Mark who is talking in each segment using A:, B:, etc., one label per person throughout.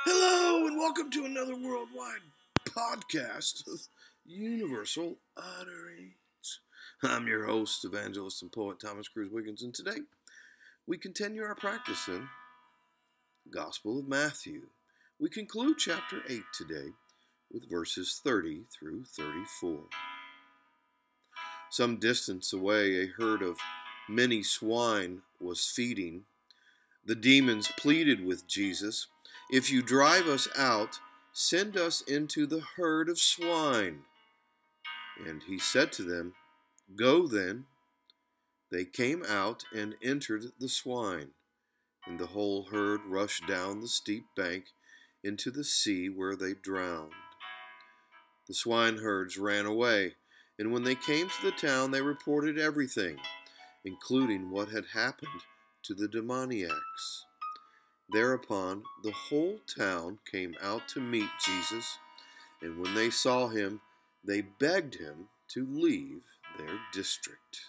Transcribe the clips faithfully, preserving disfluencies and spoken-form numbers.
A: Hello, and welcome to another worldwide podcast of Universal Utterings. I'm your host, evangelist, and poet Thomas Cruz Wiggins, and today we continue our practice in the Gospel of Matthew. We conclude chapter eight today with verses thirty through thirty-four. Some distance away, a herd of many swine was feeding. The demons pleaded with Jesus, "If you drive us out, send us into the herd of swine." And he said to them, "Go then." They came out and entered the swine, and the whole herd rushed down the steep bank into the sea, where they drowned. The swineherds ran away, and when they came to the town, they reported everything, including what had happened to the demoniacs. Thereupon the whole town came out to meet Jesus, and when they saw him, they begged him to leave their district.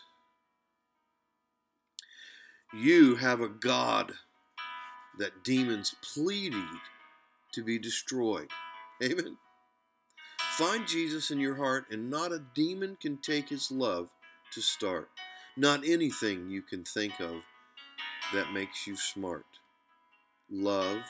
A: You have a God that demons pleaded to be destroyed. Amen. Find Jesus in your heart, and not a demon can take his love to start. Not anything you can think of that makes you smart. Love,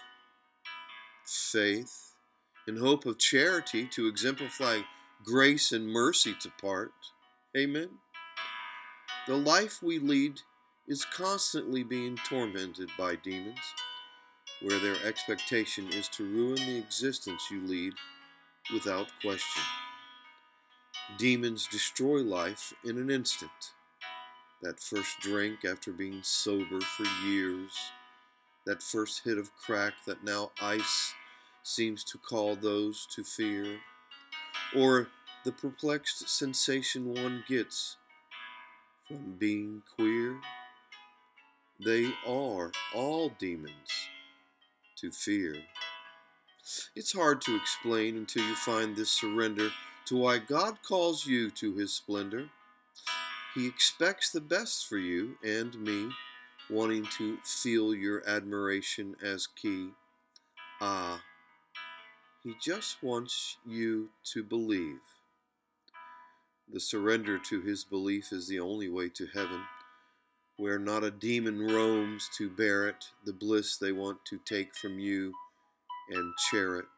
A: faith, and hope of charity to exemplify grace and mercy to part. Amen. The life we lead is constantly being tormented by demons, where their expectation is to ruin the existence you lead without question. Demons destroy life in an instant. That first drink after being sober for years, that first hit of crack that now ice seems to call those to fear, or the perplexed sensation one gets from being queer. They are all demons to fear. It's hard to explain until you find this surrender to why God calls you to his splendor. He expects the best for you and me, wanting to feel your admiration as key. Ah, he just wants you to believe. The surrender to his belief is the only way to heaven, where not a demon roams to bear it, the bliss they want to take from you and share it.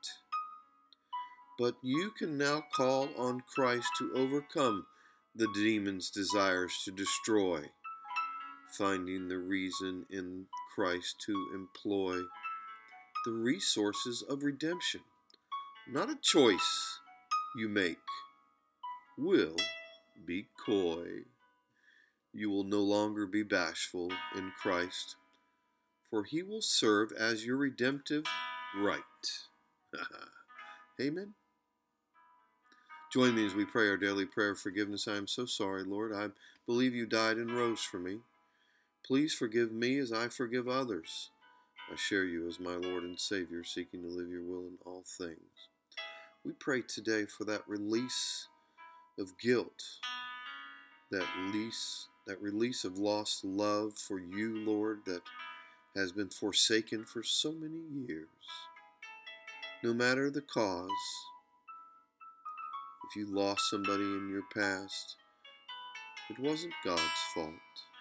A: But you can now call on Christ to overcome the demon's desires to destroy, finding the reason in Christ to employ the resources of redemption. Not a choice you make will be coy. You will no longer be bashful in Christ, for he will serve as your redemptive right. Amen. Join me as we pray our daily prayer of forgiveness. I am so sorry, Lord. I believe you died and rose for me. Please forgive me as I forgive others. I share you as my Lord and Savior, seeking to live your will in all things. We pray today for that release of guilt, that release, that release of lost love for you, Lord, that has been forsaken for so many years. No matter the cause, if you lost somebody in your past, it wasn't God's fault.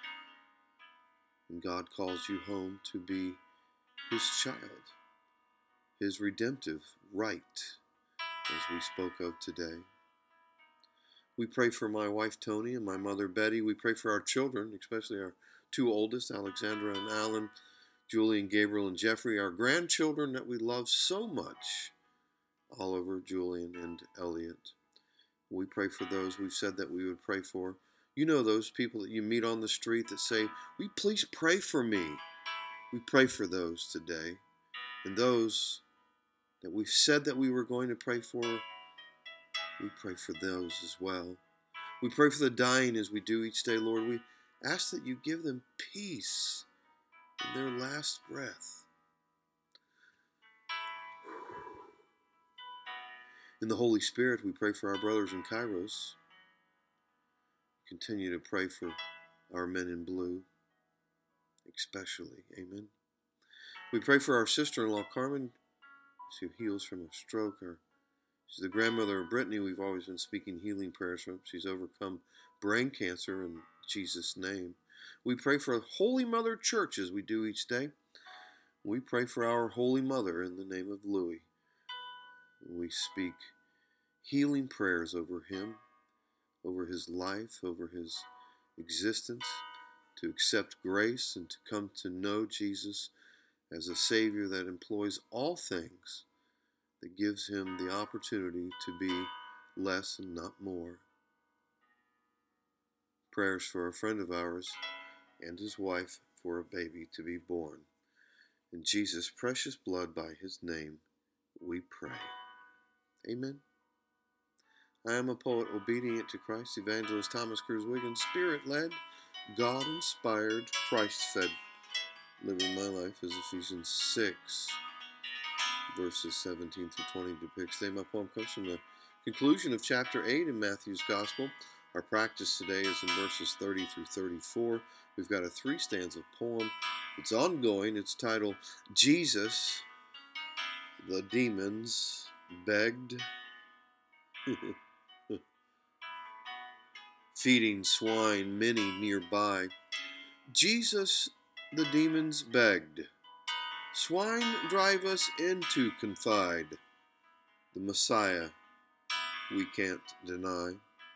A: And God calls you home to be his child, his redemptive right, as we spoke of today. We pray for my wife Tony and my mother Betty. We pray for our children, especially our two oldest, Alexandra and Alan, Julie and Gabriel and Jeffrey, our grandchildren that we love so much, Oliver, Julian, and Elliot. We pray for those we've said that we would pray for. You know those people that you meet on the street that say, "Will you please pray for me?" We pray for those today. And those that we've said that we were going to pray for, we pray for those as well. We pray for the dying as we do each day, Lord. We ask that you give them peace in their last breath. In the Holy Spirit, we pray for our brothers in Kairos. Continue to pray for our men in blue, especially. Amen. We pray for our sister-in-law, Carmen. She heals from a stroke. Or she's the grandmother of Brittany. We've always been speaking healing prayers from. She's overcome brain cancer in Jesus' name. We pray for a Holy Mother Church as we do each day. We pray for our Holy Mother in the name of Louis. We speak healing prayers over him, over his life, over his existence, to accept grace and to come to know Jesus as a Savior that employs all things, that gives him the opportunity to be less and not more. Prayers for a friend of ours and his wife for a baby to be born. In Jesus' precious blood, by his name, we pray. Amen. I am a poet, obedient to Christ, evangelist Thomas Cruz Wiggins, spirit-led, God-inspired, Christ-fed. Living my life as Ephesians six, verses seventeen through twenty depicts. Today my poem comes from the conclusion of chapter eight in Matthew's Gospel. Our practice today is in verses thirty through thirty-four. We've got a three-stanza poem. It's ongoing. It's titled, Jesus, the Demons Begged. Feeding swine, many nearby. Jesus, the demons begged. Swine drive us in to confide. The Messiah we can't deny.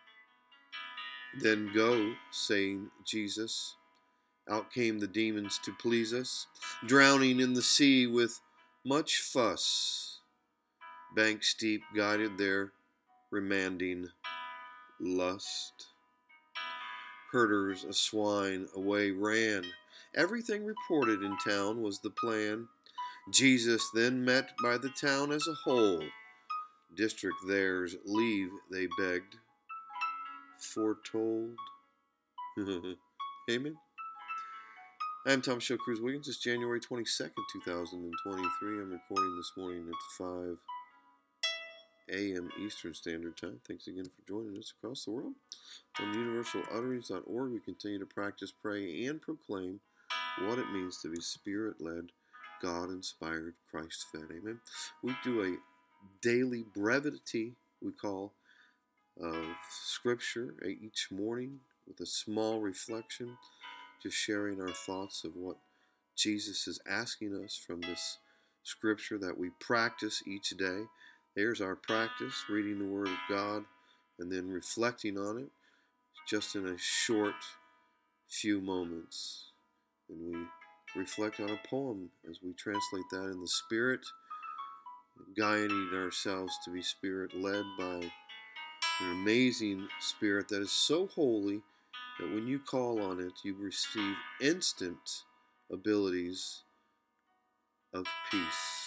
A: Then go, saying Jesus. Out came the demons to please us, drowning in the sea with much fuss. Bank steep guided their remanding lust. Herders of swine away ran. Everything reported in town was the plan. Jesus then met by the town as a whole. District theirs leave they begged. Foretold. Amen. I'm Thomas Show Cruz Wiggins. It's January twenty-second, two thousand twenty-three. I'm recording this morning at five a.m. Eastern Standard Time. Thanks again for joining us across the world. On universal utterings dot org, we continue to practice, pray, and proclaim what it means to be Spirit-led, God-inspired, Christ-fed. Amen. We do a daily brevity, we call, of Scripture each morning with a small reflection, just sharing our thoughts of what Jesus is asking us from this Scripture that we practice each day. There's our practice, reading the Word of God and then reflecting on it just in a short few moments. And we reflect on a poem as we translate that in the Spirit, guiding ourselves to be Spirit-led by an amazing Spirit that is so holy that when you call on it, you receive instant abilities of peace.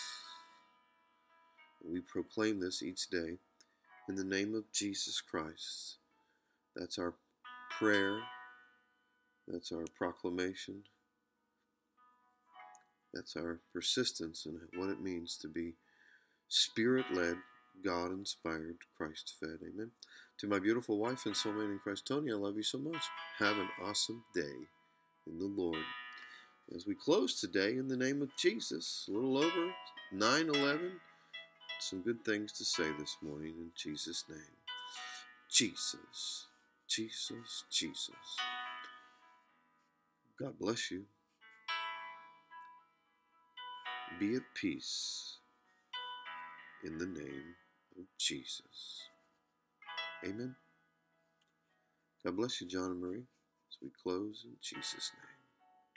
A: We proclaim this each day in the name of Jesus Christ. That's our prayer. That's our proclamation. That's our persistence in what it means to be Spirit-led, God-inspired, Christ-fed. Amen. To my beautiful wife and soulmate in Christ, Tony, I love you so much. Have an awesome day in the Lord. As we close today in the name of Jesus, a little over nine eleven, some good things to say this morning in Jesus' name. Jesus, Jesus, Jesus. God bless you. Be at peace in the name of Jesus. Amen. God bless you, John and Marie, as we close in Jesus' name.